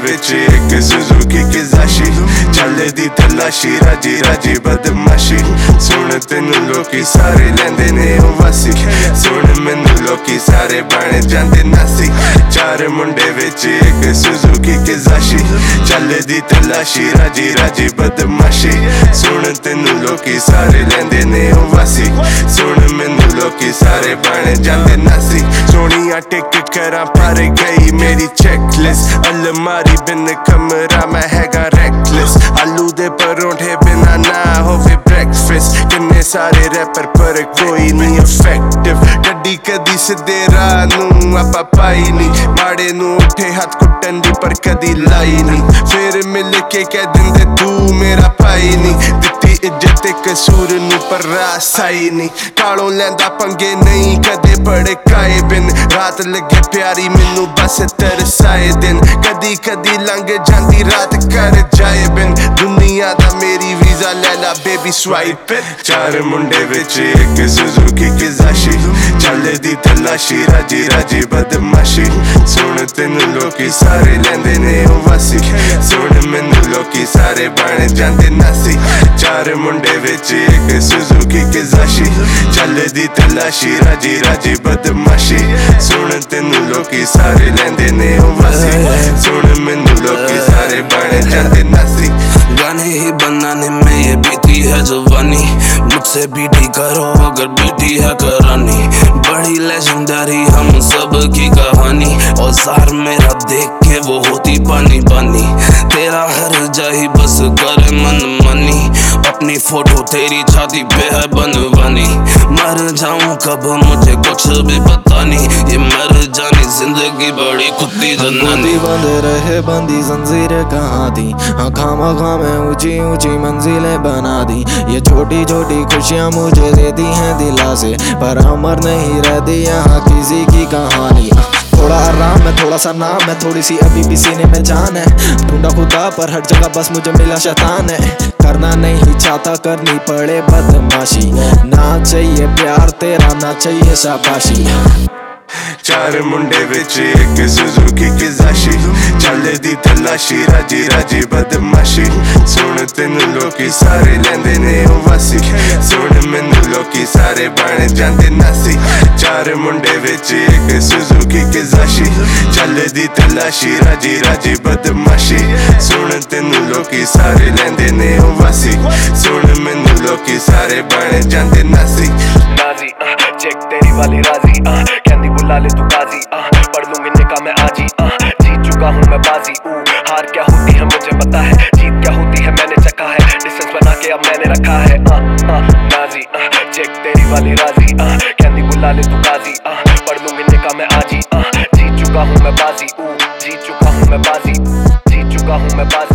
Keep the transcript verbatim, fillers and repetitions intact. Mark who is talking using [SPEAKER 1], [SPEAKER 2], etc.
[SPEAKER 1] विच एक सुजुकी किजाशी चले दी तलाशी राजी राजी बदमाशी सुन तेनू लोकी सारे लेंदे ने ओ वासी सुन मैनू लोकी सारे बन जांदे नासी चार मुंडे विच एक सुजुकी किजाशी चले दी तलाशी राजी राजी बदमाशी सुन तेनू लोकी सारे लेंदे ने ओ वासी सुन मैनू लोकी सारे बन जांदे नासी सोनिया टिक करा पर गई मेरी चेकलिस्ट अलमारी बिन कमरा मैं हैगा रेकलेस आलू दे परोठे बिना ना होवे ब्रेकफास्ट किन्ने सारे रैपर पर कोई नहीं इफेक्टिव गड्डी कदी सीधे राह नू आपा पाई नहीं माड़े नू उठे हाथ कुट्टन दी पर कदी लाई नहीं फिर मिल के कह दिंदे तू मेरा भाई नहीं दित्ती इज्जत कसूर नू पर रास आई नहीं कालों लैंदा पंगे नहीं कदे बड़े काए बिन रात लगे प्यारी मैनू बस तरसाए दिन कदी कदी लंघ जांदी रात कर जाए बिन दुनिया दा मेरी वीजा ले ला बेबी स्वाइप चार मुंडे विच एक सुजुकी किजाशी चले दी तलाशी राजी राजी बदमाशी सुन तेनू लोकी सारे लेंदे ने ओ वासी सुन मैनू लोकी सारे बन जांदे नासी चार मुंडे विच एक सुजुकी किजाशी चले दी तलाशी राजी राजी बदमाशी सुन तेनू लोकी सारे लेंदे ने ओ वासी सुन मैनू लोकी सारे बन जांदे नासी
[SPEAKER 2] गाने ही बनाने में ये बीती है जवानी मुझसे बीटी करो अगर बीटी है करानी बड़ी लेजेंडरी हम सब की कहानी औजार मेरा देख के वो होती पानी पानी तेरा हर जाही बस करे मन मनी अपनी फोटो तेरी छाती पे है बनवानी मर जाऊं कब मुझे कुछ भी पता नहीं ये मर जानी जिंदगी बड़ी कुत्ती जनानी
[SPEAKER 3] बंद रहे बंदी जंजीरें कहाँ थी हाँ खामा खामे ऊंची ऊंची मंजिलें बना दी ये छोटी छोटी खुशियाँ मुझे देती हैं दिला से पर अमर नहीं रहती यहाँ किसी की कहानी थोड़ा आराम है थोड़ा सा नाम है थोड़ी सी अभी भी सीने में जान है ढूंढा खुदा पर हर जगह बस मुझे मिला शैतान है करना नहीं चाहता करनी पड़े बदमाशी ना चाहिए प्यार तेरा ना चाहिए शाबाशी
[SPEAKER 1] चार मुंडे विच एक सुजुकी किजाशी चले दी तलाशी राजी राजी बदमाशी सुन तेनू लोकी सारे लेंदे ने ओ वासी सुन मैनू लोकी सारे बन जांदे नासी चार मुंडे विच एक सुजुकी किजाशी चले दी तलाशी राजी राजी बदमाशी सुन तेनू लोकी सारे लेंदे ने ओ वासी सुन मैनू लोकी सारे बन जांदे नासी
[SPEAKER 4] नाजी चेक तेरी वाली राजी कहंदी बुला ले तू काजी पढ़ लूंगी निकाह में आजी जीत चुका हूँ मैं बाजी हार क्या होती है मुझे पता है जीत क्या होती है मैंने चखा है डिस्टेंस बना के अब मैंने रखा है नाजी चेक तेरी वाली राजी कहंदी बुला ले तू काजी पढ़ लूंगी निकाह में आजी जीत चुका हूँ मैं बाजी जीत चुका हूँ मैं बाजी जीत चुका हूँ मैं बाजी